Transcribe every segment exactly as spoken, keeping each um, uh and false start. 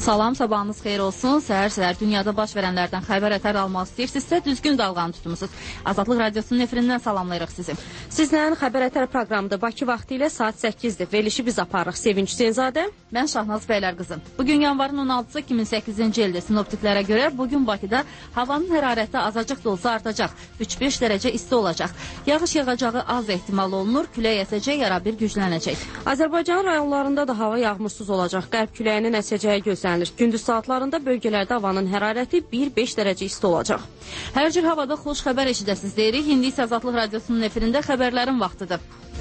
Salam, sabahınız xeyir olsun. Səhər-səhər dünyada baş verənlərdən xəbər ətər almaq istəyirsinizsə, düzgün dalğanı tutmusunuz. Azadlıq Radiosunun efirindən salamlayırıq sizi. Sizlə xəbər ətər proqramında Bakı vaxtı ilə saat səkkizdir. Verilişi biz aparırıq. Sevinç Hüseynzadə. Mən Şahnaz Bəylər qızım. Bugün yanvarın on altısı iki min səkkizinci ildə sinoptiklərə görə bugün Bakıda havanın hərarəti azacıq da olsa artacaq. üç beş dərəcə isti olacaq. Yağış yağacağı az ehtimal olunur. Külək əsəcək, yara bir güclənəcək. Azərbaycan rayonlarında da hava yağmursuz olacaq. Qərb küləyinin əsəcəyi gözlənilir. Gündüz saatlarında bölgələrdə havanın hərarəti bir beş dərəcə isti olacaq. Hər cür havada xoş xəbər eşidəsiniz deyirik. İndi isə Azadlıq Radiosunun efirində xəbərlərin vaxtıdır.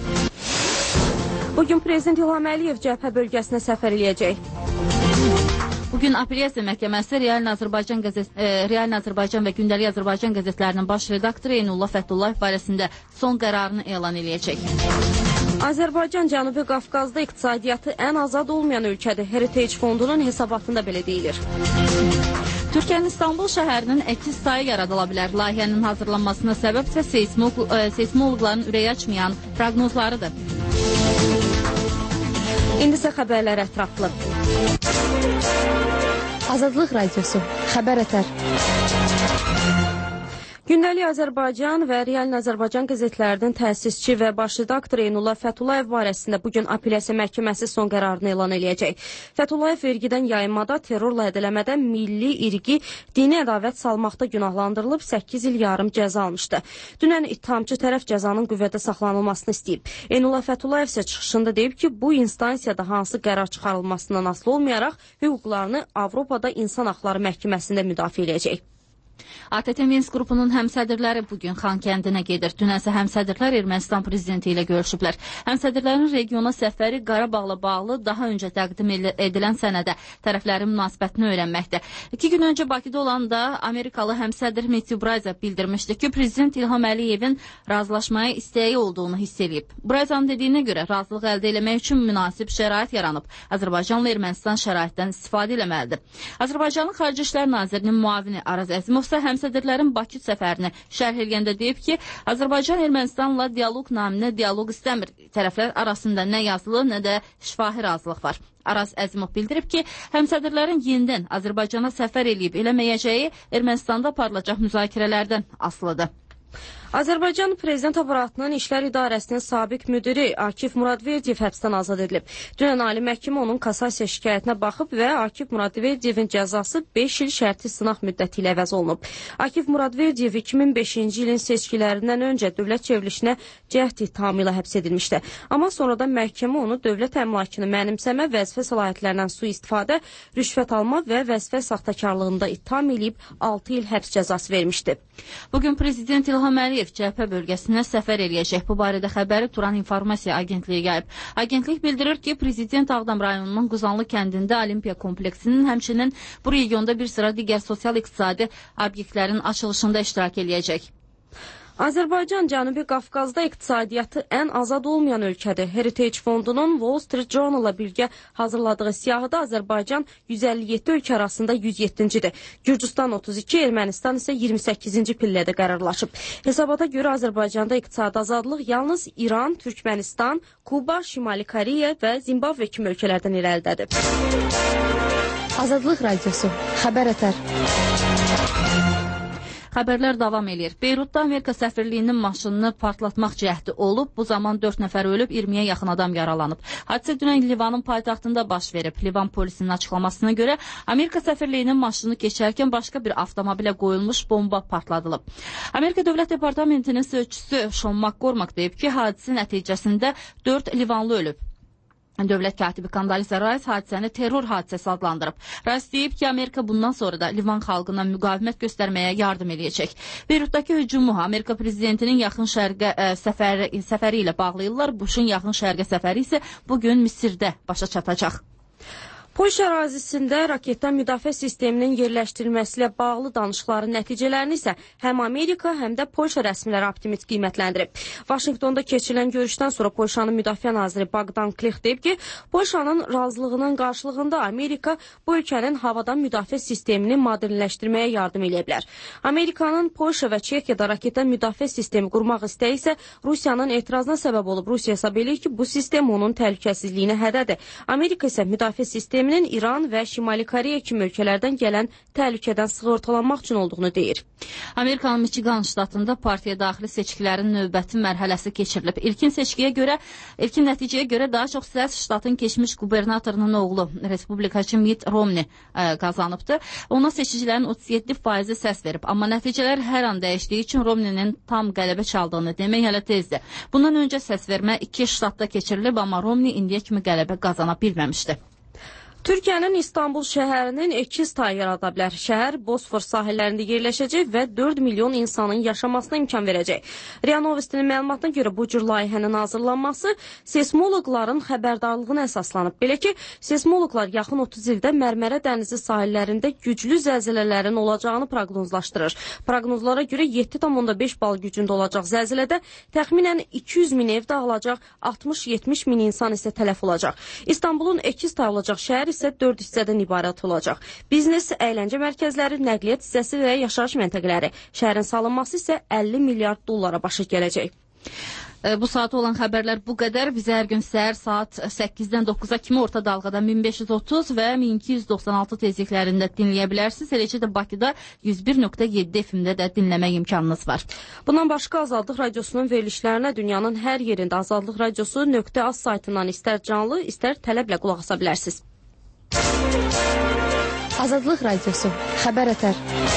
Bugün Prezident İlham Əliyev cəbhə bölgəsinə səfər eləyəcək. Bugün Apellyasiya Məhkəməsi Real Azərbaycan qəzet, e, Real Azərbaycan və Gündəlik Azərbaycan qəzetlərinin baş redaktoru Eynullah Fəthullayev barəsində son qərarını elan eləyəcək. Azərbaycan Cənubi Qafqazda iqtisadiyyatı ən azad olmayan ölkədir. Heritage Fondunun hesabatında belə deyilir. Türkiyənin İstanbul şəhərinin əkiz sayı yaradıla bilər. Layihənin hazırlanmasına səbəb isə seismolog, e, seismologların ürəyi açmayan proqnozlarıdır. İndi isə xəbərlər ətraflı. Azadlıq Radiosu, xəbər ətər. Gündəlik Azərbaycan və Real Azərbaycan qəzetlərinin təsisçi və baş redaktoru Eynullah Fəthullayev barəsində bugün Apellyasiya Məhkəməsi son qərarını elan eləyəcək. Fəthullayev vergidən yayınmada, terrorla ədələmədə, milli, irqi, dini ədavət salmaqda günahlandırılıb səkkiz il yarım cəza almışdı. Dünən ittihamçı tərəf cəzanın qüvvədə saxlanılmasını istəyib. Eynullah Fəthullayev isə çıxışında deyib ki, bu instansiyada hansı qərar çıxarılmasından asılı olmayaraq hüquqlarını Avropada İnsan Haqları Məhkəməsində müdafiə edəcək. A T T Minsk qrupunun həmsədrləri bugün Xankəndinə gedir. Dünənsə həmsədrlər Ermənistan prezidenti ilə görüşüblər. Həmsədrlərin regiona səfəri Qarabağla bağlı daha öncə təqdim edilən sənədə tərəflərin münasibətini öyrənməkdə. İki gün öncə Bakıda olanda Amerikalı həmsədr Matthew Brayza bildirmişdi ki, Prezident İlham Əliyevin razılaşmaya istəyi olduğunu hiss edib. Brayzanın dediyinə görə razılıq əldə etmək üçün münasib şərait yaranıb. Azərbaycanla Ermənistan şəraitdən istifadə eləməlidir. Azərbaycanın Xarici İşlər Nazirinin müavini Araz Əzimov həmsədrlərin Bakı səfərini şərh eləyəndə deyib ki, Azərbaycan Ermənistanla dialoq naminə dialoq istəmir. Tərəflər arasında nə yazılı, nə də şifahi razılıq var. Araz Əzimov bildirib ki, həmsədrlərin yenidən Azərbaycana səfər eləyib eləməyəcəyi Ermənistanda aparılacaq müzakirələrdən asılıdır. Azərbaycan Prezident Aparatının İşlər İdarəsinin sabiq müdiri Akif Muradverdiyev həbsdən azad edilib. Dünən Ali Məhkəmə onun kassasiya şikayətinə baxıb və Akif Muradverdiyevin cəzası beş il şərti sınaq müddəti ilə əvəz olunub. Akif Muradverdiyev iki min beşinci ilin seçkilərindən öncə dövlət çevrilişinə cəhd ittihamı ilə həbs edilmişdi. Amma sonradan məhkəmə onu dövlət əmlakını mənimsəmə, vəzifə səlahiyyətlərindən sui-istifadə, rüşvət alma və vəzifə saxtakarlığında ittiham edib altı il həbs cəzası vermişdi. Bugün Prezident İlham Əliyev cəbhə bölgəsinə səfər eləyəcək. Bu barədə xəbəri Turan İnformasiya Agentliyi gəlib. Agentlik bildirir ki, Prezident Ağdam rayonunun Quzanlı kəndində Olimpiya kompleksinin, həmçinin bu regionda bir sıra digər sosial-iqtisadi obyektlərin açılışında iştirak eləyəcək. Azərbaycan Cənubi Qafqazda iqtisadiyyatı ən azad olmayan ölkədir. Heritage Fondunun Wall Street Journal-la birgə hazırladığı siyahıda Azərbaycan yüz əlli yeddi ölkə arasında yüz yeddincidir. Gürcüstan otuz iki, Ermənistan isə iyirmi səkkizinci pillədə qərarlaşıb. Hesabata görə Azərbaycanda iqtisadi azadlıq yalnız İran, Türkmənistan, Kuba, Şimali Koreya və Zimbabve kimi ölkələrdən irəlidədir. Azadlıq Radiosu, xəbər ətər. Xəbərlər davam edir. Beyrutda Amerika səfirliyinin maşınını partlatmaq cəhdi olub. Bu zaman dörd nəfər ölüb, iyirmiyə yaxın adam yaralanıb. Hadisə dünən Livanın paytaxtında baş verib. Livan polisinin açıqlamasına görə Amerika səfirliyinin maşını keçərkən başqa bir avtomobilə qoyulmuş bomba partladılıb. Amerika Dövlət Departamentinin sözçüsü Sean McCormack deyib ki, hadisə nəticəsində dörd Livanlı ölüb. Dövlət katibi Kandalisa Rice hadisəni terror hadisəsi adlandırıb. Rice deyib ki, Amerika bundan sonra da Livan xalqına müqavimət göstərməyə yardım edəcək. Beyrutdakı hücumu Amerika prezidentinin yaxın şərqə ə, səfəri, səfəri ilə bağlayırlar. Bush'un yaxın şərqə səfəri isə bugün Misirdə başa çatacaq. Polşa ərazisində raketdən müdafiə sisteminin yerləşdirilməsi ilə bağlı danışıqların nəticələrini isə həm Amerika, həm də Polşa rəsmiləri optimist qiymətləndirib. Vaşinqtonda keçirilən görüşdən sonra Polşanın müdafiə naziri Bogdan Klix deyib ki, Polşanın razılığının qarşılığında Amerika bu ölkənin havadan müdafiə sistemini modernləşdirməyə yardım edə bilər. Amerikanın Polşa və Çexiyada raketdən müdafiə sistemi qurmaq istəyi isə Rusiyanın etirazına səbəb olub. Rusiya hesab edir ki, bu sistem onun təhlükəsizliyinə hədədir. Amerika isə müdafiə sistemi sisteminin İran və Şimali Koreya kimi ölkələrdən gələn təhlükədən sığortalanmaq üçün olduğunu deyir. Amerikanın Michigan ştatında partiya daxili seçkilərin növbəti mərhələsi keçirilib. İlkin seçkiyə görə, ilkin nəticəyə görə daha çox səs ştatın keçmiş qubernatorunun oğlu Respublikaçı Mitt Romney ə, qazanıbdır. Ona seçicilərin otuz yeddi faizi səs verib. Amma nəticələr hər an dəyişdiyi üçün Romney'nin tam qələbə çaldığını demək hələ tezdir. Bundan öncə səs vermə iki ştatda keçirilib, amma Romney indiyə kimi qələbə qazana bilməmişdi. Türkiyənin İstanbul şəhərinin ekiz tayı yarada bilər. Şəhər Bosfor sahillərində yerləşəcək və dörd milyon insanın yaşamasına imkan verəcək. RIA Novistinin məlumatına görə bu cür layihənin hazırlanması seismoloqların xəbərdarlığına əsaslanıb. Belə ki, seismoloqlar yaxın otuz ildə Mərmərə dənizi sahillərində güclü zəlzələlərin olacağını proqnozlaşdırır. Proqnozlara görə yeddi tam onda beş bal gücündə olacaq zəlzələdə təxminən iki yüz min ev dağılacaq, altmış yetmiş min insan isə tələf olacaq. İstanbulun ekiz tay olacaq şəhər isə dörd hissədən ibarət olacaq. Biznes, əyləncə mərkəzləri, nəqliyyat hissəsi və yaşayış məntəqələri. Şəhərin salınması isə əlli milyard dollara başa gələcək. Bu saat olan xəbərlər bu qədər. Bizə hər gün səhər saat səkkizdən doqquza kimi orta dalğada min beş yüz otuz və min iki yüz doxsan altı tezliklərində dinləyə bilərsiniz. Eləcə də Bakıda yüz bir nöqtə yeddi F M-də də dinləmək imkanınız var. Bundan başqa Azadlıq Radiosunun verilişlərinə dünyanın hər yerində Azadlıq Radiosu nöqtə az saytından istər canlı, istər tələblə qulaq asa bilərsiniz. Azadlıq Radiosu, xəbər ətər.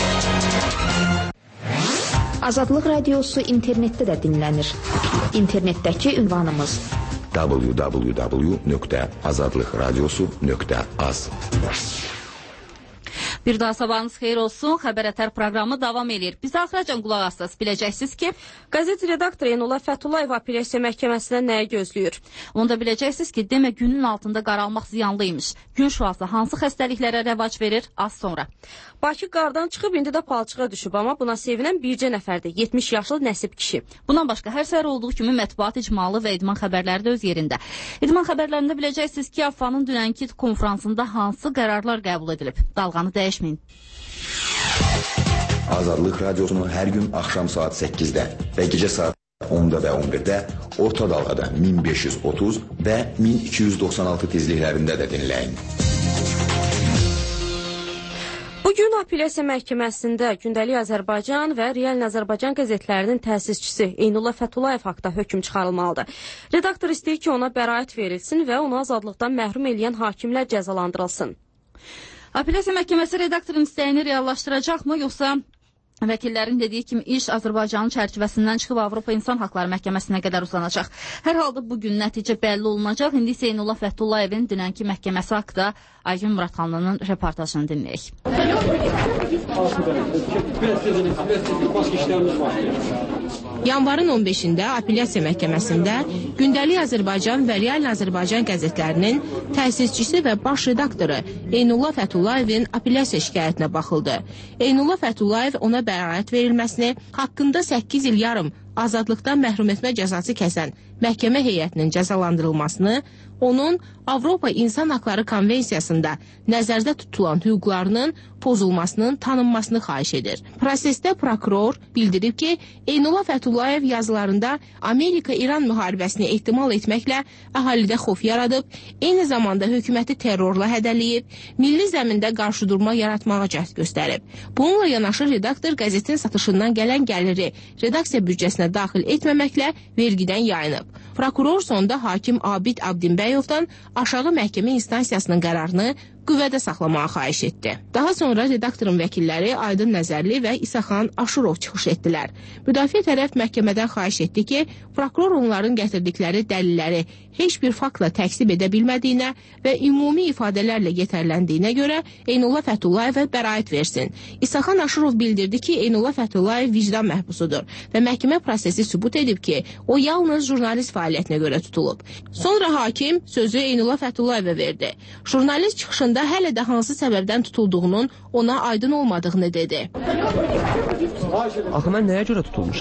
Azadlıq Radiosu internetdə də dinlənir. İnternetdəki ünvanımız w w w nöqtə azadlıq radiosu nöqtə az. Bir daha sabahınız xeyir olsun. Xəbər ətər proqramı davam edir. Biz axıracan qulaq asdınız. Biləcəksiniz ki, qəzet redaktoru Eynullah Fəthullayev apellyasiya məhkəməsində nəyi gözləyir? Onda biləcəksiniz ki, demə günün altında qaralmaq ziyanlıymış. Gün şüası hansı xəstəliklərə rəvac verir? Az sonra. Bakı qardan çıxıb, indi də palçığa düşüb, amma buna sevinən bircə nəfərdir. yetmiş yaşlı Nəsib kişi. Bundan başqa hər səhər olduğu kimi mətbuat icmalı və idman xəbərləri də öz yerində. İdman xəbərlərində biləcəksiniz ki, A F A-nın dünənki konfransında hansı qərarlar qəbul edilib. Dalğanı dəyişməyin. Azadlıq Radiosunu hər gün axşam saat səkkizdə və gecə saat onda və on birdə orta dalğada min beş yüz otuz və min iki yüz doxsan altı tezliklərində də dinləyin. Bugün apellyasiya məhkəməsində Gündəlik Azərbaycan və Real Azərbaycan qəzetlərinin təsisçisi Eynullah Fəthullayev haqda hökm çıxarılmalıdır. Redaktor istəyir ki, ona bəraət verilsin və onu azadlıqdan məhrum eləyən hakimlər cəzalandırılsın. Apellyasiya məhkəməsi redaktorun istəyini reallaşdıracaqmı, yoxsa vəkillərin dediyi kimi iş Azərbaycanın çərçivəsindən çıxıb Avropa İnsan Haqları Məhkəməsinə qədər uzanacaq. Hər halda bugün nəticə bəlli olunacaq. İndi isə Eynullah Fətullayevin dünənki məhkəməsi haqda Aygün Muradxanlının reportajını dinləyək. Yanvarın on beşində apellyasiya məhkəməsində Gündəlik Azərbaycan və Real Azərbaycan qəzetlərinin təsisçisi və baş redaktoru Eynullah Fətullayevin apellyasiya şikayətinə baxıldı. Eynullah Fəthullayev ona bəraət verilməsini, haqqında səkkiz il yarım azadlıqdan məhrum etmə cəzası kəsən məhkəmə heyətinin cəzalandırılmasını, onun Avropa İnsan Haqları Konvensiyasında nəzərdə tutulan hüquqlarının pozulmasının tanınmasını xahiş edir. Prosesdə prokuror bildirib ki, Eynullah Fəthullayev yazılarında Amerika-İran müharibəsini ehtimal etməklə əhalidə xof yaradıb, eyni zamanda hökuməti terrorla hədələyib, milli zəmində qarşıdurma yaratmağa cəhd göstərib. Bununla yanaşı redaktor qəzetin satışından gələn gəliri redaksiya büdcəsinə daxil etməməklə vergidən yayınıb. Prokuror sonda hakim Abid Abdinbəyovdan aşağı məhkəmə instansiyasının qərarını qüvvədə saxlamağa xahiş etdi. Daha sonra redaktorun vəkilləri Aydın Nəzərli və İsaxan Aşurov çıxış etdilər. Müdafiə tərəf məhkəmədən xahiş etdi ki, prokuror onların gətirdikləri dəlilləri heç bir faktla təksib edə bilmədiyinə və ümumi ifadələrlə yetərləndiyinə görə Eynullah Fətullayevə bəraət versin. İsaxan Aşurov bildirdi ki, Eynullah Fəthullayev vicdan məhbusudur və məhkəmə prosesi sübut edib ki, o yalnız jurnalist fəaliyyətinə görə tutulub. Sonra hakim sözü Eynullah Fətullayevə verdi. Jurnalist çıxışında hələ də hansı səbəbdən tutulduğunun ona aydın olmadığını dedi. Axı mən nəyə görə tutulmuşam?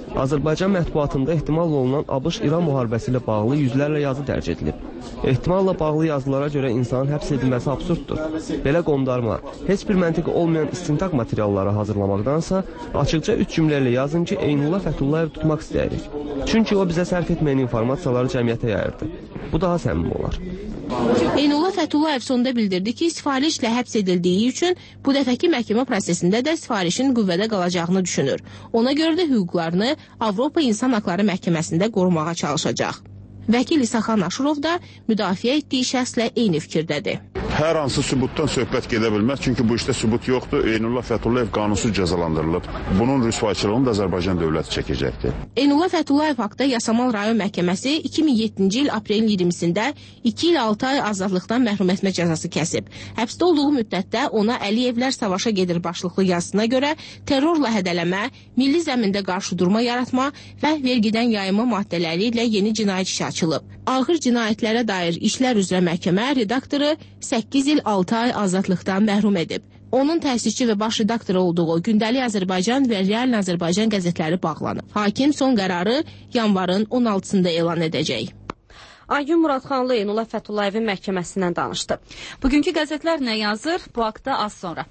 Azərbaycan mətbuatında ehtimal olunan ABŞ-İran müharibəsi ilə bağlı yüzlərlə yazı dərc edilib. Ehtimalla bağlı yazılara görə insanın həbs edilməsi absurddur. Belə qondarma, heç bir məntiqi olmayan istintaq materialları hazırlamaqdansa, açıqca üç cümlə ilə yazın ki, Eynullah Fəthullayev tutmaq istəyirik. Çünki o bizə sərf etməyən informasiyaları cəmiyyətə yayırdı. Bu daha səmimi olar. Eynullah Fəthullayev sonda bildirdi ki, sifarişlə həbs edildiyi üçün bu dəfəki məhkəmə prosesində də sifarişin qüvvədə qalacağını düşünür. Ona görə də hüquqlarını Avropa İnsan Haqları Məhkəməsində qorumağa çalışacaq. Vəkil İsaxan Aşurov da müdafiə etdiyi şəxslə eyni fikirdədir. Hər hansı sübutdan söhbət gedə bilməz, çünki bu işdə sübut yoxdur. Eynullah Fəthullayev qanunsuz cəzalandırılıb. Bunun rüsvayçılığını da Azərbaycan dövləti çəkəcəkdir. Eynullah Fəthullayev haqda Yasamal rayon məhkəməsi iki min yeddinci il aprelin iyirmisində iki il altı ay azadlıqdan məhrum etmə cəzası kəsib. Həbsdə olduğu müddətdə ona Əliyevlər savaşa gedir başlıqlı yazısına görə terrorla hədələmə, milli zəmində qarşıdurma yaratma və vergidən yayınma maddələri ilə yeni cinayət işi açılıb. Ağır cinayətlərə dair işlər üzrə məhkəmə redaktoru səkkiz il altı ay azadlıqdan məhrum edib. Onun təsisçi və baş redaktoru olduğu Gündəlik Azərbaycan və Real Azərbaycan qəzetləri bağlanıb. Hakim son qərarı yanvarın on altısında elan edəcək. Aygün Muradxanlı Eynullah Fətullayevin məhkəməsindən danışdı. Bugünkü qəzetlər nə yazır? Bu haqda az sonra.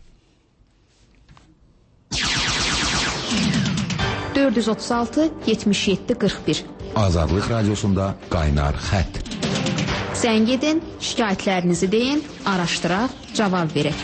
dörd yüz otuz altı yetmiş yeddi qırx bir Azadlıq Radiosunda qaynar xətt. Zəng edin, şikayətlərinizi deyin, araşdıraq, cavab verək.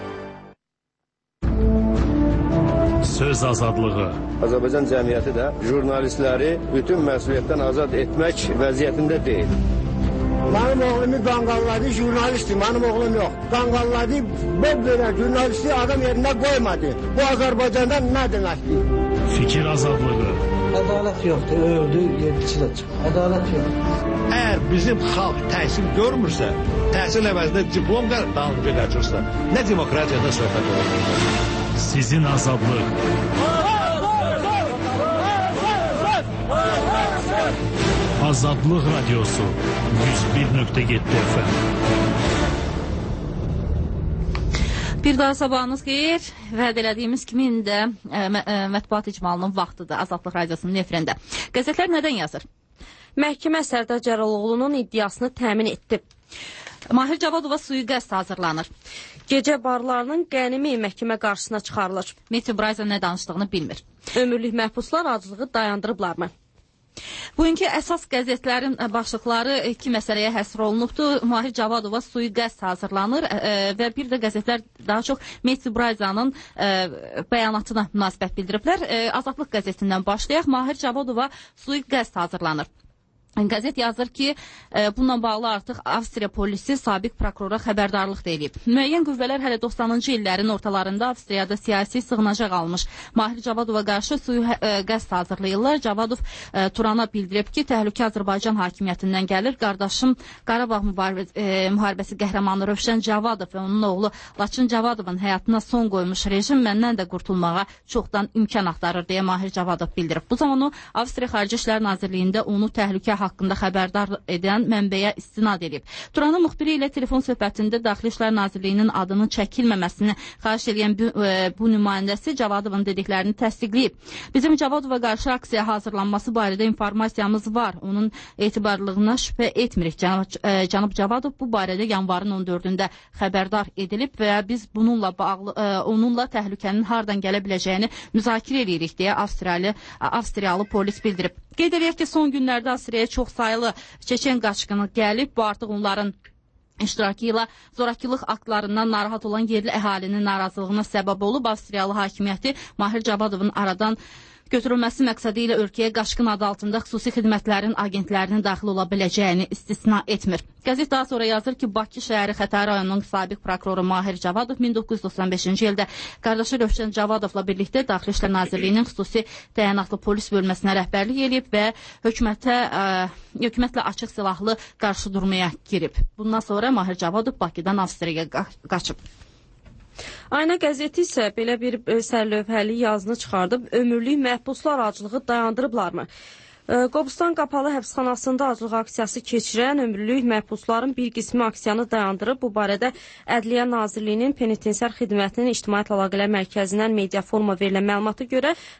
Söz azadlığı. Azərbaycan cəmiyyəti də jurnalistləri bütün məsuliyyətdən azad etmək vəziyyətində deyil. Mənim oğlumu qanqalladı, jurnalistdir, mənim oğlum yox. Qanqalladı, belə jurnalisti adam yerində qoymadı. Bu Azərbaycanda nə deməkdir? Fikir azadlığı. Ədalət yoxdur, öldü, yedisi də çıxır. Ədalət yoxdur. Əgər bizim xalq təhsil görmürsə, təhsil əvəzində diplom dağılıb qaçırsa, nə demokratiyada söhbət olur? Sizin azadlıq. Azadlıq Radiosu yüz bir nöqtə yeddi F M. Bir daha sabahınız xeyir. Vəd elədiyimiz kimi indi mətbuat icmalının vaxtıdır Azadlıq Radiosunun efirində. Qəzetlər nədən yazır? Məhkəmə Sərdar Cəlaloğlu'nun iddiasını təmin etdi. Mahir Cavadova sui-qəsd hazırlanır. Gecə barlarının qənimi məhkəmə qarşısına çıxarılır. Metro Brayza nə danışdığını bilmir. Ömürlük məhbuslar acılığı dayandırıblarmı? Bugünkü əsas qəzetlərin başlıqları iki məsələyə həsr olunubdur. Mahir Cavadova sui-qəsd hazırlanır və bir də qəzetlər daha çox Metro Brayzanın bəyanatına münasibət bildiriblər. Azadlıq qəzetindən başlayaq. Mahir Cavadova sui-qəsd hazırlanır. Qəzet yazır ki, bununla bağlı artıq Avstriya polisi sabiq prokurora xəbərdarlıq da edib. Müəyyən qüvvələr hələ doxsanıncı illərin ortalarında Avstriyada siyasi sığınacaq almış Mahir Cavadova qarşı sui-qəsd hazırlayırlar. Cavadov Turana bildirib ki, təhlükə Azərbaycan hakimiyyətindən gəlir. Qardaşım Qarabağ müharibəsi qəhrəmanı Rövşən Cavadov və onun oğlu Laçın Cavadovun həyatına son qoymuş rejim məndən də qurtulmağa çoxdan imkan axtarır deyə Mahir Cavadov bildirib. Bu zaman o Avstriya Xarici İşlər Nazirliyində onu təhlükə haqqında xəbərdar edən mənbəyə istinad edib. Turanın müxbiri ilə telefon söhbətində Daxili İşlər Nazirliyinin adının çəkilməməsini xahiş edən bu, e, bu nümayəndəsi Cavadovun dediklərini təsdiqləyib. Bizim Cavadova qarşı aksiya hazırlanması barədə informasiyamız var. Onun etibarlılığına şübhə etmirik. Cənab, e, Cənab Cavadov bu barədə yanvarın on dördündə xəbərdar edilib və biz bununla bağlı e, onunla təhlükənin hardan gələ biləcəyini müzakirə edirik deyə Avstriyalı, Avstriyalı polis bildirib. Qeyd edək ki, son günlərdə Avstriyaya çox sayılı Çeçen qaçqını gəlib. Bu artıq onların iştirakı ilə zorakılıq aktlarından narahat olan yerli əhalinin narazılığına səbəb olub. Avstriyalı hakimiyyəti Mahir Cavadovun aradan götürülməsi məqsədi ilə ölkəyə qaçqın adı altında xüsusi xidmətlərin agentlərinin daxil ola biləcəyini istisna etmir. Qəzet daha sonra yazır ki, Bakı şəhəri Xətai rayonunun sabiq prokuroru Mahir Cavadov min doqquz yüz doxsan beşinci ildə qardaşı Rövşən Cavadovla birlikdə Daxili İşlər Nazirliyinin xüsusi təyinatlı polis bölməsinə rəhbərlik edib və hökumətə, ə, hökumətlə açıq silahlı qarşı durmaya girib. Bundan sonra Mahir Cavadov Bakıdan Avstriyaya qaçıb. Ayna qəzeti isə belə bir sərlövhəli yazını çıxardıb, ömürlük məhbuslar acılığı dayandırıblarmı? Qobustan qapalı həbsxanasında acılıq aksiyası keçirən ömürlük məhbusların bir qismi aksiyanı dayandırıb. Bu barədə Ədliyyə Nazirliyinin Penitensiar Xidmətinin İctimaiyyət Əlaqələr Mərkəzindən media foruma verilən məlumata görə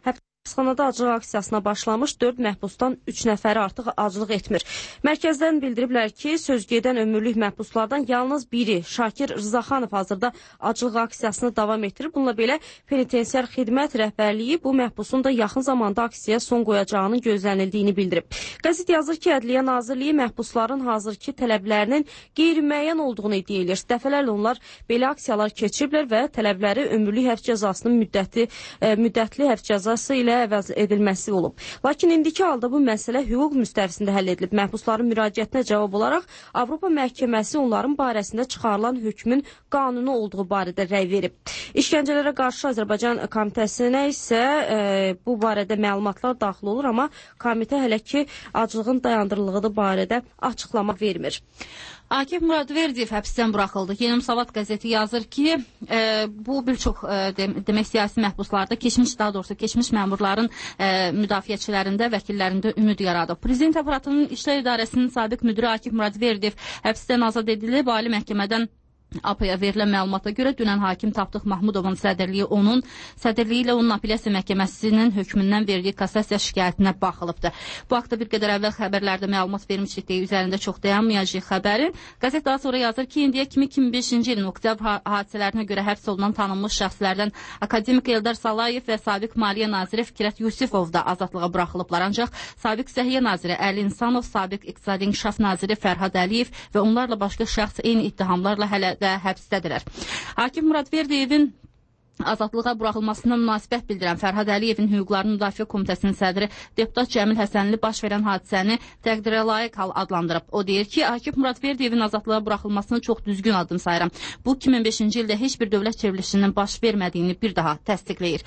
Həbsxanada aclıq aksiyasına başlamış dörd məhbusdan üç nəfəri artıq aclıq etmir. Mərkəzdən bildiriblər ki, sözgedən ömürlük məhbuslardan yalnız biri, Şakir Rızaxanov hazırda aclıq aksiyasını davam etdirir. Bununla belə penitensiar xidmət rəhbərliyi bu məhbusun da yaxın zamanda aksiyaya son qoyacağının gözlənildiyini bildirib. Qəzet yazır ki, Ədliyyə Nazirliyi məhbusların hazırki tələblərinin qeyri-müəyyən olduğunu iddia edir. Dəfələrlə onlar belə aksiyalar keçiriblər və tələbləri ömürlük həbs cəzasının müddəti, e, müddətli həbs cəzası ilə əvəz edilməsi olub. Lakin indiki halda bu məsələ hüquq müstəvisində həll edilib. Məhbusların müraciətinə cavab olaraq Avropa Məhkəməsi onların barəsində çıxarılan hökmün qanuni olduğu barədə rəy verib. İşgəncələrə qarşı Azərbaycan komitəsinə isə e, bu barədə məlumatlar daxil olur, amma komitə hələ ki aclığın dayandırıldığı barədə açıqlama vermir. Akif Muradverdiyev həbsdən buraxıldı. Yeni Müsavat qəzeti yazır ki, e, bu bir çox e, demək siyasi məhbuslarda keçmiş, daha doğrusu keçmiş məmurların e, müdafiəçilərində, vəkillərində ümid yaradıb. Prezident aparatının İşlər İdarəsinin sabiq müdiri Akif Muradverdiyev həbsdən azad edilib. Ali Məhkəmədən A P-ya verilən məlumata görə dünən hakim Tapdıq Mahmudovun sədrliyi onun sədrliyi ilə onun apellyasiya məhkəməsinin hökmündən verdiyi kassasiya şikayətinə baxılıbdır. Bu haqda bir qədər əvvəl xəbərlərdə məlumat vermişdik deyə üzərində çox dayanmayacaq xəbərin. Qəzet daha sonra yazır ki, indiyə kimi iki min beşinci ilin oktyabr hadisələrinə görə həbs olunan tanınmış şəxslərdən akademik Eldar Salayev və sabiq Maliyyə naziri Fikrət Yusifov da azadlığa buraxılıblar. Ancaq sabiq Səhiyyə naziri Əli İnsanov, sabiq İqtisadi İnkişaf naziri Fərhad Əliyev və onlarla başqa şəxs eyni ittihamlarla hələ də həbsdədirlər. Akif Muradverdiyevin azadlığa buraxılmasına münasibət bildirən Fərhad Əliyevin Hüquqlarının Müdafiə Komitəsinin sədri deputat Cəmil Həsənli baş verən hadisəni təqdirə layiq hal adlandırıb. O deyir ki, Akif Muradverdiyevin azadlığa buraxılmasını çox düzgün addım sayıram. Bu iki min beşinci ildə heç bir dövlət çevrilişinin baş vermədiyini bir daha təsdiqləyir.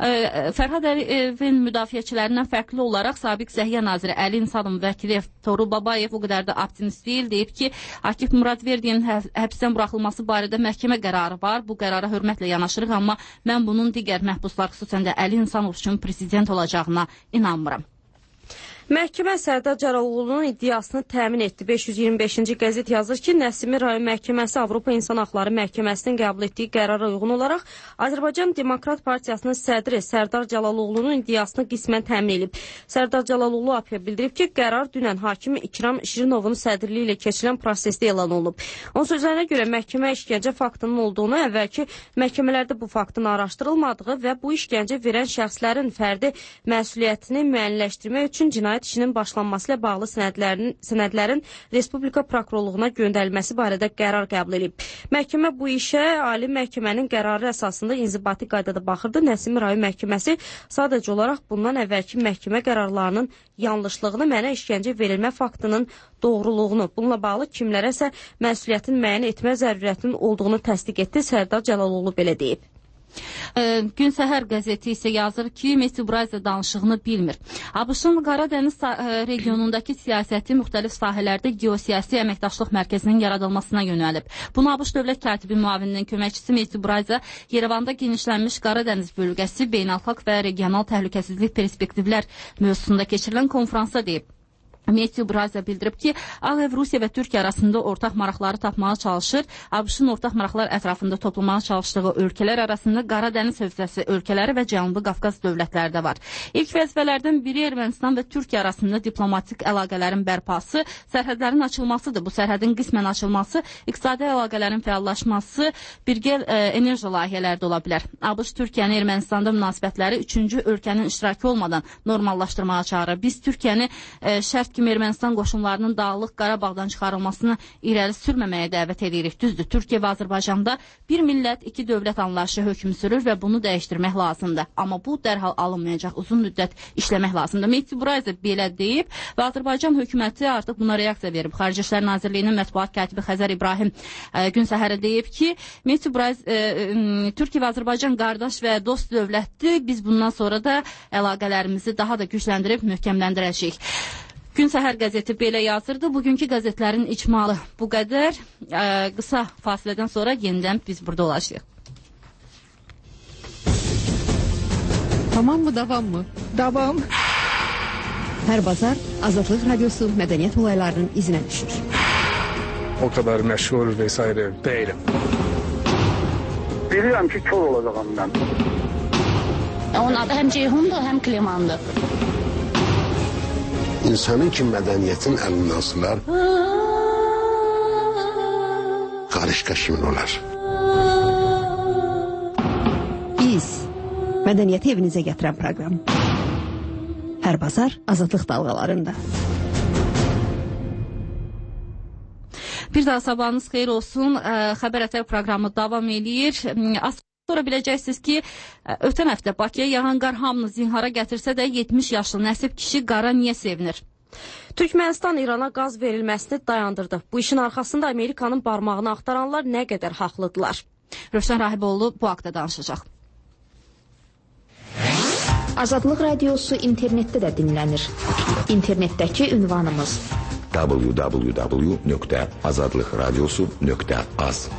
Fərhad Əliyevin müdafiəçilərindən fərqli olaraq sabiq Səhiyyə naziri Əli İnsanov vəkili Toru Babayev o qədər də optimist deyil. Deyib ki, Akif Muradverdiyevin həbsdən buraxılması barədə məhkəmə qərarı var. Bu qərara hörmətlə yanaşırıq, amma mən bunun digər məhbuslar, xüsusən də Əli İnsanov üçün prezident olacağına inanmıram. Məhkəmə Sərdar Cəlaloğlu'nun iddiasını təmin etdi. beş yüz iyirmi beşinci qəzet yazır ki, Nəsimi rayon məhkəməsi Avropa İnsan Haqları Məhkəməsinin qəbul etdiyi qərara uyğun olaraq Azərbaycan Demokrat Partiyasının sədri Sərdar Cəlaloğlu'nun iddiasını qismən təmin edib. Sərdar Cəlaloğlu A P-yə bildirib ki, qərar dünən hakim İkram Şirinovun sədrliyi ilə keçirilən prosesdə elan olunub. Onun sözlərinə görə məhkəmə işgəncə faktının olduğunu, əvvəlki məhkəmələrdə bu faktın araşdırılmadığı və bu işgəncə verən şəxslərin fərdi məsuliyyətini müəyyənləşdirmək üçün cinayət işinin başlanması ilə bağlı sənədlərin, sənədlərin Respublika Prokurorluğuna göndərilməsi barədə qərar qəbul edib. Məhkəmə bu işə Ali Məhkəmənin qərarı əsasında inzibati qaydada baxırdı. Nəsimi rayon məhkəməsi sadəcə olaraq bundan əvvəlki məhkəmə qərarlarının yanlışlığını, mənə işgəncə verilmə faktının doğruluğunu, bununla bağlı kimlərəsə məsuliyyətin müəyyən etmə zərurətinin olduğunu təsdiq etdi. Sərdar Cəlaloğlu belə deyib. Gün Səhər qəzeti isə yazır ki, Mesut Brazza danışığını bilmir. ABŞ-ın Qaradəniz regionundakı siyasəti müxtəlif sahələrdə geosiyasi əməkdaşlıq mərkəzinin yaradılmasına yönəlib. Bunu ABŞ dövlət katibi müavininin köməkçisi Mesut Brazza Yerevanda genişlənmiş Qaradəniz bölgəsi beynəlxalq və regional təhlükəsizlik perspektivlər mövzusunda keçirilən konfransa deyib. Mesut Brazza bildirib ki, Ağ Ev Rusiya və Türkiyə arasında ortaq maraqları tapmağa çalışır. ABŞ-ın ortaq maraqlar ətrafında toplamağa çalışdığı ölkələr arasında Qaradəniz hövzəsi ölkələri və Cənubi Qafqaz dövlətləri də var. İlk vəzifələrdən biri Ermənistan və Türkiyə arasında diplomatik əlaqələrin bərpası, sərhədlərin açılmasıdır. Bu sərhədin qismən açılması, iqtisadi əlaqələrin fəallaşması, birgə e, enerji layihələri də ola bilər. ABŞ Türkiyəni Ermənistanda münasibətləri üçüncü ölkənin iştirakı olmadan normallaşdırmağa çağırır. Biz Türkiyəni e, şərt kimi Ermənistan qoşunlarının Dağlıq Qarabağdan çıxarılmasını irəli sürməməyə dəvət edirik. Düzdür, Türkiyə və Azərbaycanda bir millət, iki dövlət anlayışı hökm sürür və bunu dəyişdirmək lazımdır. Amma bu dərhal alınmayacaq, uzun müddət işləmək lazımdır. Mesut Brazza belə deyib və Azərbaycan hökuməti artıq buna reaksiya verib. Xarici İşlər Nazirliyinin mətbuat katibi Xəzər İbrahim ə, Gün Səhərə deyib ki, Mesut Brazza ə, Türkiyə və Azərbaycan qardaş və dost dövlətdir. Biz bundan sonra da əlaqələrimizi daha da gücləndirib möhkəmləndirəcəyik. Gün Səhər qəzeti belə yazırdı. Bugünkü qəzetlərin icmalı bu qədər. Ə, qısa fasilədən sonra yenidən biz burada olacağıq. Tamam mı, davam mı? Davam. Hər bazar Azadlıq Radiosu mədəniyyət olaylarının izinə düşür. O kadar məşğul vesaire değilim. Bilirəm ki, kör olacağım mən. Onun adı həm Ceyhundur, həm Klimandır. İnsanın ki mədəniyyətin əlindən sular, qarışqa kimin olar? Biz, mədəniyyəti evinizə gətirən proqram. Hər bazar Azadlıq dalğalarında. Bir daha sabahınız xeyir olsun. Xəbər Ətər proqramı davam eləyir. Az sonra biləcəksiniz ki, ötən həftə Bakıya yağan qar hamını zinhara gətirsə də yetmiş yaşlı Nəsib kişi qara niyə sevinir? Türkmənistan İrana qaz verilməsini dayandırdı. Bu işin arxasında Amerikanın barmağını axtaranlar nə qədər haqlıdırlar? Rövşən Rahiboğlu bu haqda danışacaq. Azadlıq radiosu internetdə də dinlənir. İnternetdəki ünvanımız w w w nöqtə azadlıq radiosu nöqtə az.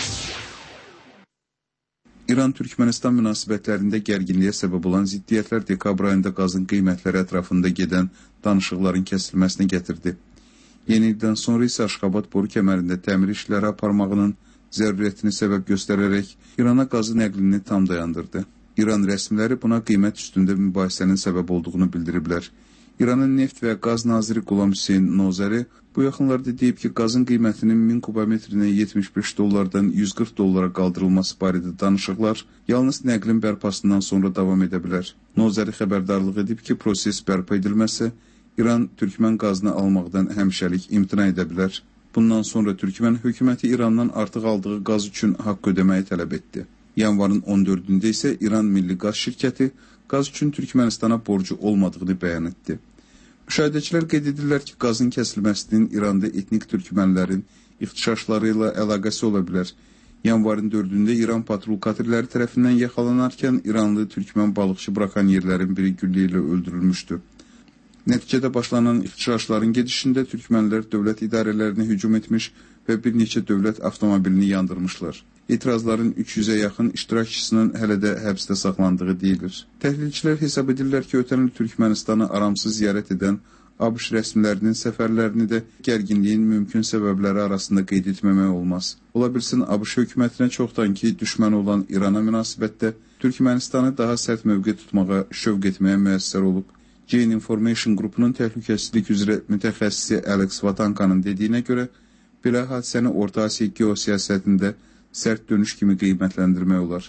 İran-Türkmənistan münasibətlərində gərginliyə səbəb olan ziddiyyətlər dekabr ayında qazın qiymətləri ətrafında gedən danışıqların kəsilməsinə gətirdi. Yeni ildən sonra isə Aşxabad boru kəmərində təmir işləri aparmağının zəruriyyətini səbəb göstərərək İrana qazı nəqlini tam dayandırdı. İran rəsmiləri buna qiymət üstündə mübahisənin səbəb olduğunu bildiriblər. İranın neft və qaz naziri Qulam Hüseyn Nozəri bu yaxınlarda deyib ki, qazın qiymətinin min kubometrinə yetmiş beş dollardan yüz qırx dollara qaldırılması barədə danışıqlar yalnız nəqlin bərpasından sonra davam edə bilər. Nozəri xəbərdarlıq edib ki, proses bərpa edilməsə, İran Türkmən qazını almaqdan həmişəlik imtina edə bilər. Bundan sonra Türkmən hökuməti İrandan artıq aldığı qaz üçün haqq ödəməyi tələb etdi. Yanvarın on dördündə isə İran Milli Qaz Şirkəti qaz üçün Türkmənistana borcu olmadığını bəyan etdi. Müşahidəçilər qeyd edirlər ki, qazın kəsilməsinin İranda etnik türkmənlərin ixtişaşları ilə əlaqəsi ola bilər. Yanvarın dördündə İran patrul katerləri tərəfindən yaxalanarkən İranlı türkmən balıqçı brakonyerlərin biri güllə ilə öldürülmüşdü. Nəticədə başlanan ixtişaşların gedişində türkmənlər dövlət idarələrinə hücum etmiş və bir neçə dövlət avtomobilini yandırmışlar. İtirazların üç yüzə yaxın iştirakçısının hələ də həbsdə saxlandığı deyilir. Təhlilçilər hesab edirlər ki, ötən il Türkmənistanı aramsız ziyarət edən ABŞ rəsmilərinin səfərlərini də gərginliyin mümkün səbəbləri arasında qeyd etməmək olmaz. Ola bilsin, ABŞ hökumətinə çoxdan ki, düşmən olan İrana münasibətdə Türkmənistanı daha sərt mövqe tutmağa, şövq etməyə müəssər olub. Jane Information qrupunun təhlükəsizlik üzrə mütəxəssisi Alex Vatankanın dediyinə görə, belə hadisəni Orta Asiya geosiyasətində sərt dönüş kimi qiymətləndirmək olar.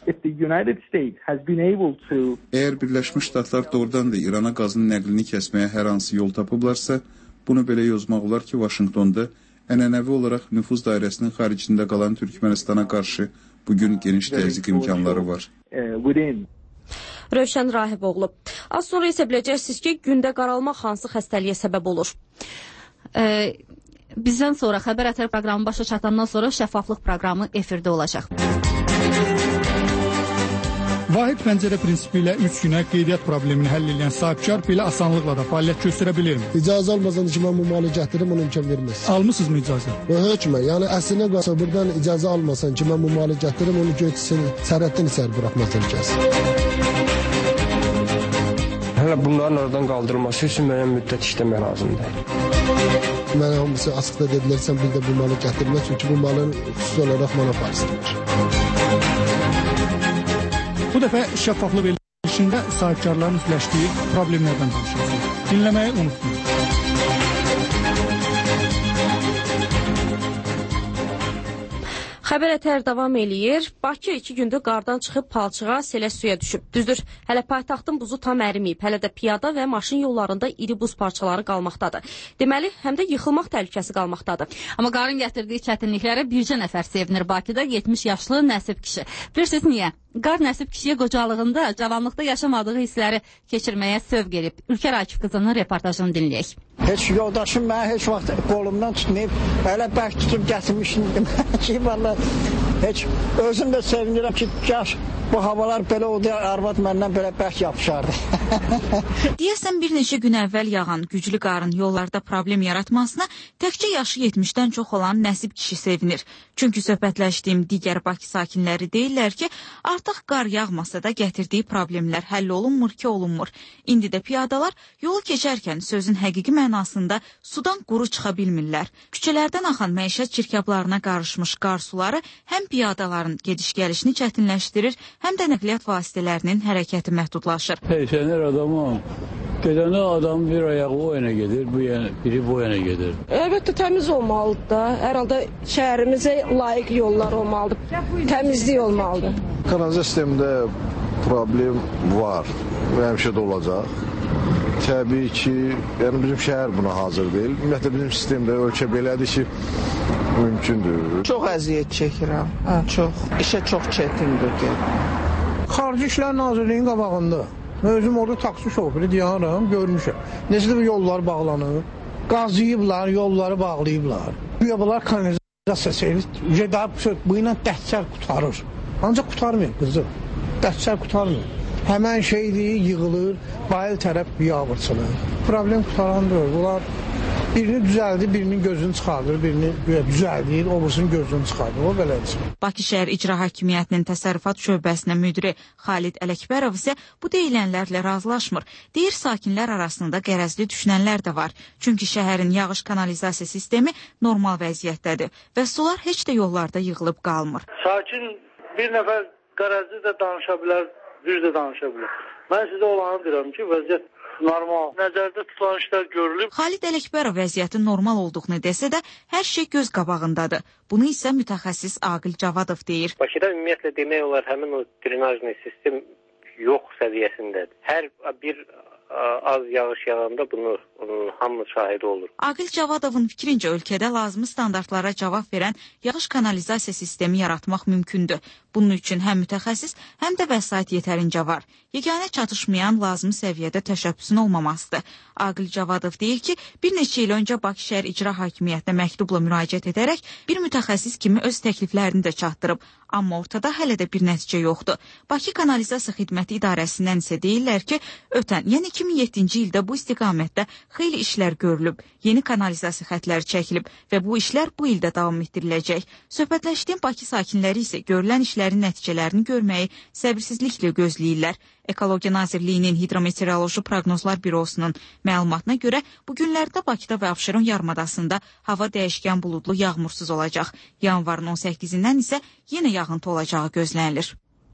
Əgər Birləşmiş Ştatlar doğrudan da İrana qazın nəqlini kəsməyə hər hansı yol tapıblarsa, bunu belə yozmaq olar ki, Vaşinqtonda ənənəvi olaraq nüfuz dairəsinin xaricində qalan Türkmənistana qarşı bugün geniş təzyiq imkanları var. Rövşən Rahiboğlu. Az sonra isə biləcəksiniz ki, gündə qaralmaq hansı xəstəliyə səbəb olur? Ee, bizdən sonra Xəbər Ətər proqramı başa çatandan sonra şəffaflıq proqramı efirdə olacaq. Vahid pəncərə prinsipi ilə üç günə qeydiyyat problemini həll edən sahibkar belə asanlıqla da fəaliyyət göstərə bilirmi? İcazə almasan ki, mən bu malı gətirim, ona imkan verməz. Almısınız mı icazə? Hökmən, yəni əslinə qalsa buradan icazə almasan ki, mən bu malı gətirim, onu götürsün, sərhəddən içəri buraxmasın kəsin. Hələ bunların oradan qaldırılması üçün müəyyən müddət işləmək lazımdır. Mənə hamısı açıqda dedilər, sən bir də bu malı gətirmə, çünki bu malın xüsusi olaraq monopolistidir. Bu dəfə şəffaflıq verilişində sahibkarların üzləşdiyi problemlərdən danışacağıq. Dinləməyi unutmayın. Xəbər Ətər davam eləyir. Bakı iki gündür qardan çıxıb palçığa, selə suya düşüb. Düzdür, hələ paytaxtın buzu tam əriməyib. Hələ də piyada və maşın yollarında iri buz parçaları qalmaqdadır. Deməli, həm də yıxılmaq təhlükəsi qalmaqdadır. Amma qarın gətirdiyi çətinliklərə bircə nəfər sevinir Bakıda, yetmiş yaşlı Nəsib kişi. Bilirsiniz niyə? Qar Nəsib kişiyə qocalığında, cavanlıqda yaşamadığı hissləri keçirməyə sövq edib. Ülkər Akif qızının reportajını dinləyək. Heç yoldaşım mənə heç vaxt qolumdan tutmayıb, elə bərk tutub gətirmişdim ki, valla heç özüm də sevinirəm ki, yaş bu havalar belə oldu, arvad məndən belə bərk yapışardı. Deyəsən bir neçə gün əvvəl yağan güclü qarın yollarda problem yaratmasına təkcə yaşı yetmişdən çox olan Nəsib kişi sevinir. Çünki söhbətləşdiyim digər Bakı sakinləri deyirlər ki, artıq qar yağmasa da gətirdiyi problemlər həll olunmur ki, olunmur. İndi də piyadalar yolu keçərkən sözün həqiqi mənasında sudan quru çıxa bilmirlər. Küçələrdən axan məişət çirkablarına qarışmış qar suları həm həm piyadaların gediş-gəlişini çətinləşdirir, həm də nəqliyyat vasitələrinin hərəkəti məhdudlaşır. Pensioner adamım, gedəndə adam bir ayağı o yana gedir, bu yana, biri bu yana gedir. Əlbəttə təmiz olmalıdır da. Hər halda şəhərimizə layiq yollar olmalıdır. Təmizlik olmalıdır. Kanalizasiya sistemində problem var və həmişə də olacaq. Təbii ki, yəni bizim şəhər buna hazır deyil. Ümumiyyətlə bizim sistemdə ölkə belədir ki, mümkündür. Çox əziyyət çəkirəm. Hə, çox. İşə çox çətindir ki. Xarici İşlər Nazirliyinin qabağında. Mən özüm orada taksi şoförü dayanıram, görmüşəm. Necə də yollar bağlanır. Qazıyıblar, yolları bağlayıblar. Güya bunlar kanalizasiya seyir. Daha bu ilə dəhtçər qutarır. Ancaq qutarmıyor qızım. Dəhtçər qutarmıyor. Həmən şeydir, yığılır, bayıl tərəf biabırçılır. Problem qutarandır. Bunlar birini düzəldir, birinin gözünü çıxardır, birini düzəldir, obursunun gözünü çıxardır. O belədir. Bakı şəhər İcra Hakimiyyətinin təsərrüfat şöbəsinin müdiri Xalid Ələkbərov isə bu deyilənlərlə razılaşmır. Deyir, sakinlər arasında qərəzli düşünənlər də var. Çünki şəhərin yağış kanalizasiya sistemi normal vəziyyətdədir və sular heç də yollarda yığılıb qalmır. Sakin bir nəfər qərəzli də danışa bilər, düz də danışa bilər. Mən sizə olanı deyirəm ki, vəziyyət normal. Nəzərdə tutulan işlər görülüb. Xalid Ələkbərov vəziyyətin normal olduğunu desə də, hər şey göz qabağındadır. Bunu isə mütəxəssis Aqil Cavadov deyir. Bakıda ümumiyyətlə demək olar həmin o drenajlı sistem yox səviyyəsindədir. Hər bir az yağış yağanda bunu onun hamı şahidi olur. Aqil Cavadovun fikrincə ölkədə lazımi standartlara cavab verən yağış kanalizasiya sistemi yaratmaq mümkündür. Bunun üçün həm mütəxəssis, həm də vəsait yetərincə var. Yeganə çatışmayan lazımi səviyyədə təşəbbüsün olmamasıdır. Aqil Cavadov deyir ki, bir neçə il öncə Bakı şəhər İcra Hakimiyyətinə məktubla müraciət edərək bir mütəxəssis kimi öz təkliflərini də çatdırıb. Amma ortada hələ də bir nəticə yoxdur. Bakı Kanalizasiya Xidməti İdarəsindən isə deyirlər ki, ötən, yəni iki min yeddinci ildə bu istiqamətdə xeyli işlər görülüb, yeni kanalizasiya xətləri çəkilib və bu işlər bu ildə davam etdiriləcək. Söhbətləşdiyim Bakı sakinləri isə görülən işlərin nəticələrini görməyi səbirsizliklə gözləyirlər. Ekologiya Nazirliyinin Hidrometeoroloji Proqnozlar Bürosunun məlumatına görə bu günlərdə Bakıda və Abşeron yarımadasında hava dəyişkən buludlu yağmursuz olacaq. Yanvarın on səkkizindən isə yenə yağıntı olacağı gözlənilir.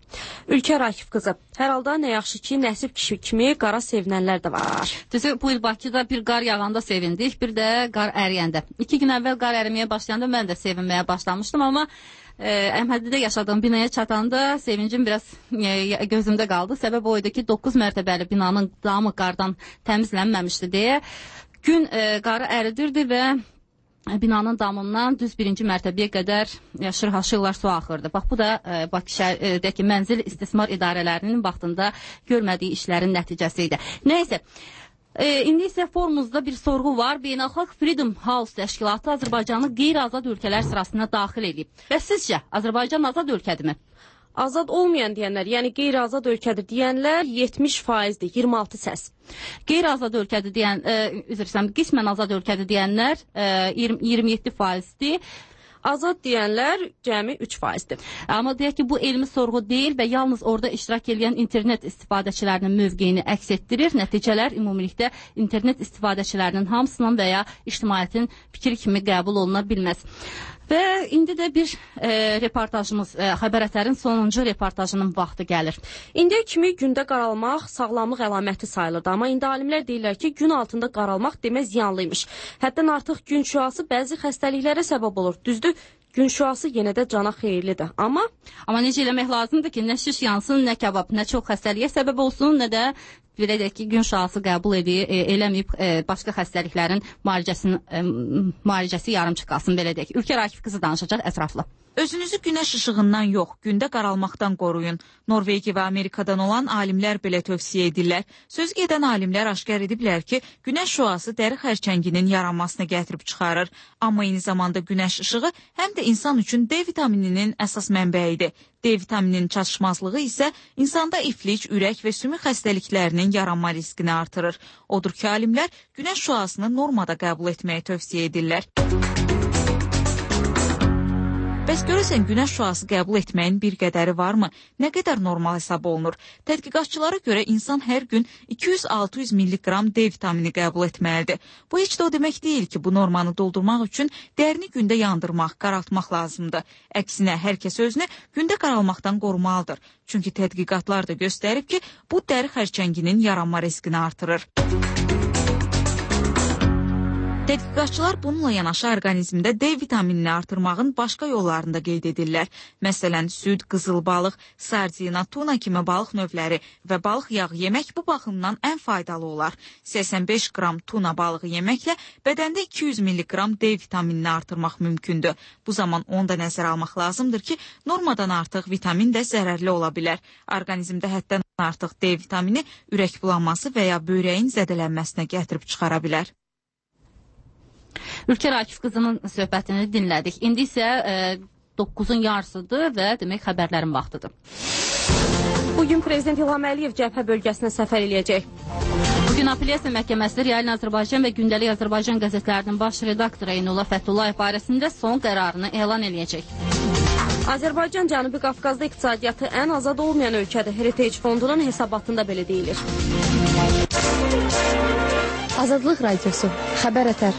Ülkər Akif qızı, hər halda nə yaxşı ki, Nəsib kişi kimi qara sevinənlər də var. Düzü, bu il Bakıda bir qar yağanda sevindik, bir də qar əriyəndə. İki gün əvvəl qar əriməyə başlayanda mən də sevinməyə başlamışdım, amma e, Əmhədidə yaşadığım binaya çatanda sevincim biraz e, gözümdə qaldı. Səbəb o idi ki, doqquz mərtəbəli binanın damı qardan təmizlənməmişdi deyə gün e, qarı əridirdi və binanın damından düz birinci mərtəbəyə qədər şırhaşırlar su axırdı. Bax, bu da e, Bakı şəhərdəki mənzil istismar idarələrinin vaxtında görmədiyi işlərin nəticəsi idi. Nəysə, e, indi isə forumumuzda bir sorğu var. Beynəlxalq Freedom House təşkilatı Azərbaycanı qeyri-azad ölkələr sırasına daxil edib. Və sizcə, Azərbaycan azad ölkədirmi? Azad olmayan deyənlər, yəni qeyri-azad ölkədir deyənlər yetmiş faizdir, iyirmi altı səs. Qeyri-azad ölkədir deyən, e, üzr istəyirəm, qismən azad ölkədir deyənlər e, iyirmi yeddi faizdir. Azad deyənlər cəmi üç faizdir. Amma deyək ki, bu elmi sorğu deyil və yalnız orada iştirak edən internet istifadəçilərinin mövqeyini əks etdirir. Nəticələr ümumilikdə internet istifadəçilərinin hamısının və ya ictimaiyyətin fikri kimi qəbul oluna bilməz. Və indi də bir e, reportajımız, e, Xəbər Ətərin sonuncu reportajının vaxtı gəlir. İndiyə kimi gündə qaralmaq sağlamlıq əlaməti sayılırdı, amma indi alimlər deyirlər ki, gün altında qaralmaq demək ziyanlıymış. Həddən artıq gün şüası bəzi xəstəliklərə səbəb olur. Düzdür, gün şüası yenə də cana xeyirlidir. Amma amma necə eləmək lazımdır ki, nə şiş yansın, nə kabab, nə çox xəstəliyə səbəb olsun, nə də belə deyək ki, gün şüası qəbul edir, e, eləməyib e, başqa xəstəliklərin müalicəsinin e, müalicəsi yarım çıxasın, belə deyək. Ülkər Akif qızı danışacaq ətraflı. Özünüzü günəş işığından yox, gündə qaralmaqdan qoruyun. Norvegiya və Amerikadan olan alimlər belə tövsiyə edirlər. Söz gedən alimlər aşkar ediblər ki, günəş şüası dəri xərçənginin yaranmasına gətirib çıxarır. Amma eyni zamanda günəş işığı həm də insan üçün D vitamininin əsas mənbəyidir. D vitamininin çatışmazlığı isə insanda iflic, ürək və sümük xəstəliklərinin yaranma riskini artırır. Odur ki, alimlər günəş şüasını normada qəbul etməyi tövsiyə edirlər. Bəs görəsən günəş şüası qəbul etməyin bir qədəri varmı? Nə qədər normal hesab olunur? Tədqiqatçılara görə insan hər gün iki yüz altı yüz milliqram D vitamini qəbul etməlidir. Bu heç də o demək deyil ki, bu normanı doldurmaq üçün dərini gündə yandırmaq, qaraltmaq lazımdır. Əksinə, hər kəs özünü gündə qaralmaqdan qorumalıdır. Çünki tədqiqatlar da göstərib ki, bu dəri xərçənginin yaranma riskini artırır. Tədqiqatçılar bununla yanaşı orqanizmdə D vitaminini artırmağın başqa yollarını da qeyd edirlər. Məsələn, süd, qızıl balıq, sardina, tuna kimi balıq növləri və balıq yağı yemək bu baxımdan ən faydalı olar. səksən beş qram tuna balığı yeməklə bədəndə iki yüz milliqram D vitaminini artırmaq mümkündür. Bu zaman onu da nəzərə almaq lazımdır ki, normadan artıq vitamin də zərərli ola bilər. Orqanizmdə həddən artıq D vitamini ürək bulanması və ya böyrəyin zədələnməsinə gətirib çıxara bilər. Ülker Akif qızının söhbətini dinlədik. İndi isə e, doqquzun yarısıdır və demək xəbərlərin vaxtıdır. Bugün Prezident İlham Əliyev cəbhə bölgəsinə səfər eləyəcək. Bugün Apellyasiya Məhkəməsi Realin Azərbaycan və Gündəlik Azərbaycan qəzetlərinin baş redaktoru Eynullah Fəthullayev barəsində son qərarını elan eləyəcək. Azərbaycan Cənubi Qafqazda iqtisadiyyatı ən azad olmayan ölkədir. Heritage Fondunun hesabatında belə deyilir. Azadlıq Radiosu, xəbər ətər.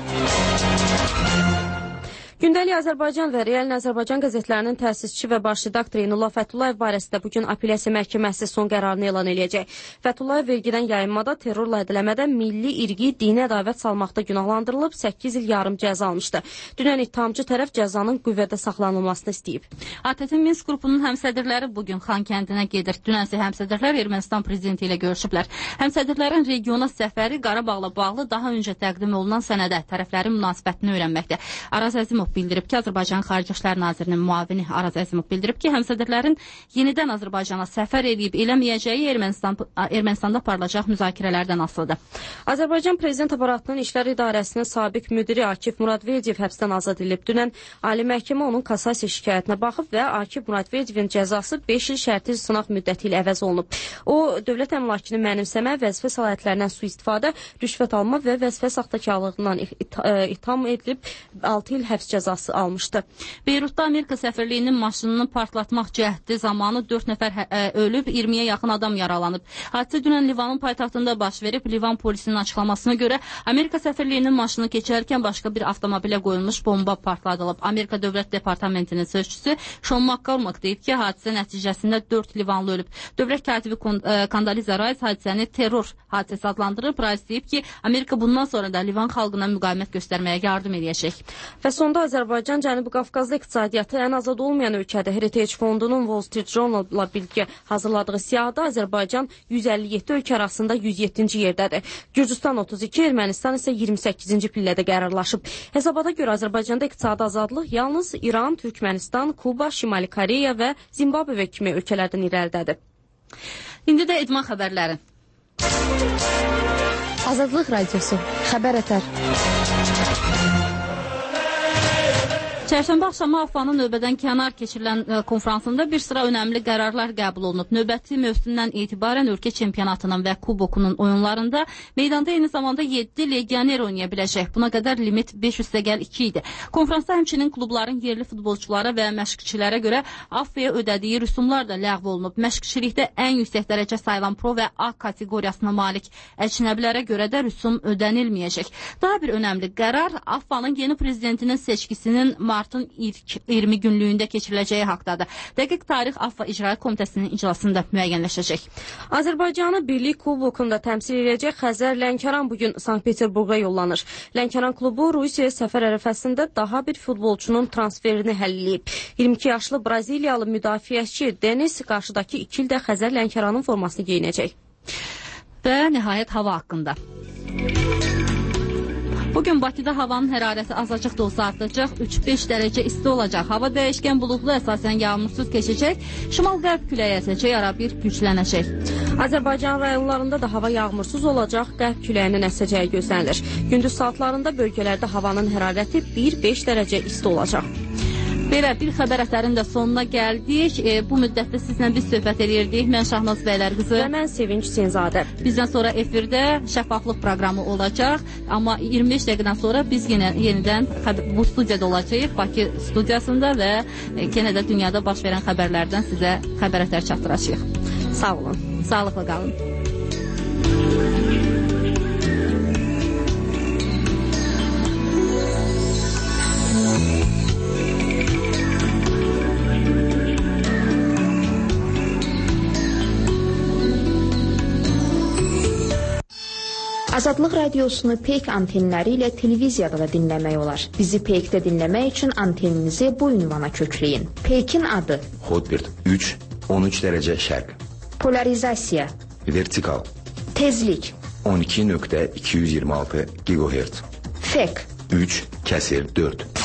Gündəlik Azərbaycan və Realin Azərbaycan qəzetlərinin təsisçi və baş redaktoru Eynullah Fəthullayev barəsində bugün Apellyasiya Məhkəməsi son qərarını elan eləyəcək. Fəthullayev vergidən yayınmada, terrorla ədələmədə milli, irqi, dini ədavət salmaqda günahlandırılıb, səkkiz il yarım cəza almışdı. Dünən ittihamcı tərəf cəzanın qüvvədə saxlanılmasını istəyib. A T T Minsk qrupunun həmsədrləri bugün Xankəndinə gedir. Dünənsə həmsədrlər Ermənistan prezidenti ilə görüşüblər. Həmsədrlərin regiona səfəri Qarabağla bağlı daha öncə təqdim olunan sənədə tərəflərin münasibətini öyrənməkdə. Araz Əzimov bildirib ki, Azərbaycan Xarici İşlər Nazirinin müavini Araz Əzimov bildirib ki, həmsədrlərin yenidən Azərbaycana səfər edib eləməyəcəyi Ermənistan, Ermənistanda aparılacaq müzakirələrdən asılıdır. Azərbaycan Prezident Aparatının İşlər İdarəsinin sabiq müdiri Akif Muradverdiyev həbsdən azad edilib. Dünən Ali Məhkəmə onun kassasiya şikayətinə baxıb və Akif Muradverdiyevin cəzası beş il şərti sınaq müddəti ilə əvəz olunub. O, dövlət əmlakını mənimsəmə, vəzifə səlahiyyətlərindən sui-istifadə, rüşvət alma və vəzifə saxtakarlığından itham edilib altı il həbs cəzası almışdı. Beyrutda Amerika səfirliyinin maşınını partlatmaq cəhdi zamanı dörd nəfər ölüb, iyirmiyə yaxın adam yaralanıb. Hadisə dünən Livanın paytaxtında baş verib. Livan polisinin açıqlamasına görə Amerika səfirliyinin maşını keçərkən başqa bir avtomobilə qoyulmuş bomba partladılıb. Amerika Dövlət Departamentinin sözçüsü Sean McCormack deyib ki, hadisə nəticəsində dörd Livanlı ölüb. Dövlət katibi Kondoliza Rice hadisəni terror hadisəsi adlandırıb. Rice deyib ki, Amerika bundan sonra da Livan xalqına müqavimət göstərməyə yardım edəcək. Və sonda Azərbaycan Cənubi Qafqazda iqtisadiyyatı ən azad olmayan ölkədir. Heritage Fondunun Wall Street Journal-la birgə hazırladığı siyahıda Azərbaycan yüz əlli yeddi ölkə arasında yüz yeddinci yerdədir. Gürcüstan otuz iki, Ermənistan isə iyirmi səkkizinci pillədə qərarlaşıb. Hesabata görə Azərbaycanda iqtisadi azadlıq yalnız İran, Türkmənistan, Kuba, Şimali Koreya və Zimbabwe kimi ölkələrdən irəlidədir. İndi də idman xəbərləri. Azadlıq Radiosu, xəbər ətər. Çərşənbə axşamı Affanın növbədən kənar keçirilən konfransında bir sıra önəmli qərarlar qəbul olunub. Növbəti mövsümdən etibarən ölkə çempionatının və kubokunun oyunlarında meydanda eyni zamanda yeddi legioner oynaya biləcək. Buna qədər limit beş yüz iki idi. Konfransda həmçinin klubların yerli futbolçulara və məşqçilərə görə Affaya ödədiyi rüsumlar da ləğv olunub. Məşqçilikdə ən yüksək dərəcə sayılan pro və A kateqoriyasına malik əcnəbilərə görə də rüsum ödənilməyəcək. Daha bir önəmli qərar Affanın yeni prezidentinin seçkisinin martın ilk iyirmi günlüyündə keçiriləcəyi haqdadır. Dəqiq tarix Affa İcra Komitəsinin iclasında müəyyənləşəcək. Azərbaycanı Birlik Kubokunda təmsil edəcək Xəzər Lənkəran bugün Sankt-Peterburqa yollanır. Lənkəran klubu Rusiyaya səfər ərəfəsində daha bir futbolçunun transferini həll edib. iyirmi iki yaşlı Braziliyalı müdafiəçi Denis qarşıdakı iki ildə Xəzər Lənkəranın formasını geyinəcək. Və nəhayət hava haqqında. Bugün Bakıda havanın hərarəti azacıq da olsa artacaq, üç beş dərəcə isti olacaq. Hava dəyişkən buludlu, əsasən yağmursuz keçəcək. Şimal-qərb küləyi əsəcək, ara bir güclənəcək. Azərbaycan rayonlarında da hava yağmursuz olacaq, qərb küləyinin əsəcəyi gözlənilir. Gündüz saatlarında bölgələrdə havanın hərarəti bir beş dərəcə isti olacaq. Belə bir xəbər əsərinin də sonuna gəldik. E, bu müddətdə sizlə biz söhbət edirdik. Mən Şahnaz Bəylər qızı və mən Sevinç Hüseynzadə. Bizdən sonra efirdə şəffaflıq proqramı olacaq. Amma iyirmi beş dəqiqədən sonra biz yenə yenidən bu studiyada olacağıq. Bakı studiyasında və yenə də dünyada baş verən xəbərlərdən sizə xəbərətlər çatdıracağıq. Sağ olun. Sağlıqla qalın. Azadlıq radiosunu Peyk antenləri ilə televiziyada da dinləmək olar. Bizi Peykdə dinləmək üçün anteninizi bu ünvana kökləyin. Peykin adı Hotbird üç on üç dərəcə şərq. Polarizasiya Vertikal. Tezlik on iki nöqtə iki yüz iyirmi altı gigahertz. Fek üç kəsir dörd.